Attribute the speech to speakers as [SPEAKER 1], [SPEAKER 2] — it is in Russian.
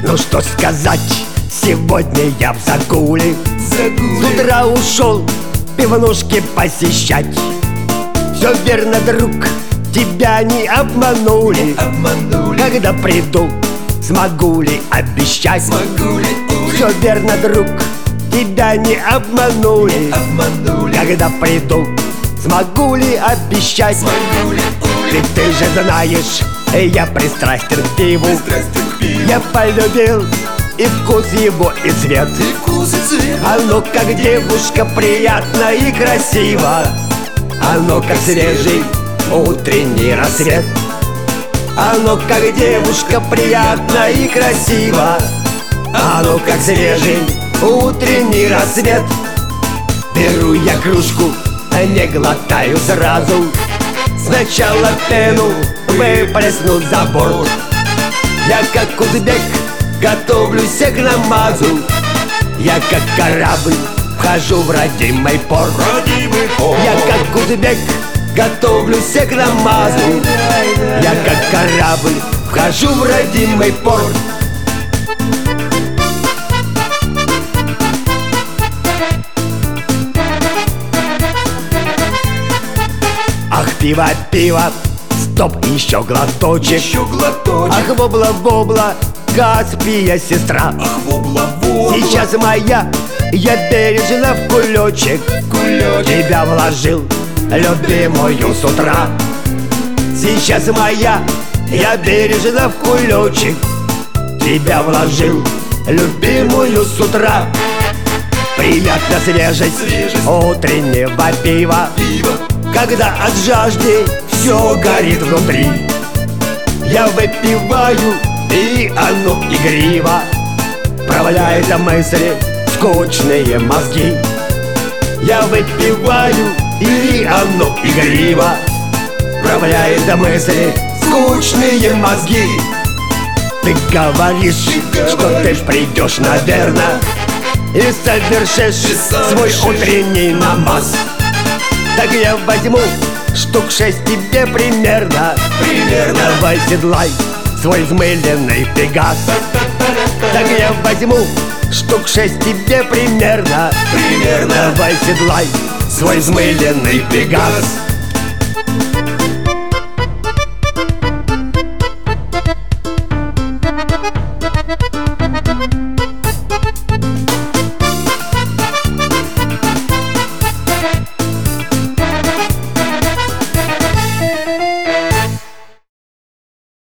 [SPEAKER 1] Ну что сказать, сегодня я в загуле. С утра ушел пивнушки посещать. Все верно, друг, тебя не обманули. Когда приду, смогу ли обещать? Все верно, друг, тебя не обманули. Когда приду, смогу ли обещать? Ведь ты же знаешь, я пристрастен к пиву. Я полюбил и вкус его, и цвет. Оно как девушка приятно и красиво. Оно как свежий утренний рассвет. Оно как девушка приятно и красиво. Оно как свежий утренний рассвет. Беру я кружку, не глотаю сразу. Сначала пену выплесну за борт. Я как узбек готовлюсь к намазу. Я как корабль вхожу в родимый порт. Я как узбек готовлюсь к намазу. Я как корабль вхожу в родимый порт. Ах, пиво, пиво, стоп, еще глоточек. Ах, вобла-вобла, Каспия сестра. Сейчас моя, я бережно в кулечек тебя вложил, любимую, с утра. Сейчас моя, я бережно в кулечек тебя вложил, любимую, с утра. Приятна свежесть утреннего пива, когда от жажды все горит внутри. Я выпиваю, и оно игриво вправляет мысли скучные мозги. Я выпиваю, и оно игриво вправляет мысли скучные мозги. Ты говоришь, что ты придешь, наверное, и совершишь свой утренний намаз. Так я возьму штук 6 тебе примерно. Давай седлай свой взмыленный пегас. Так я возьму штук 6 тебе примерно. Давай седлай свой взмыленный пегас.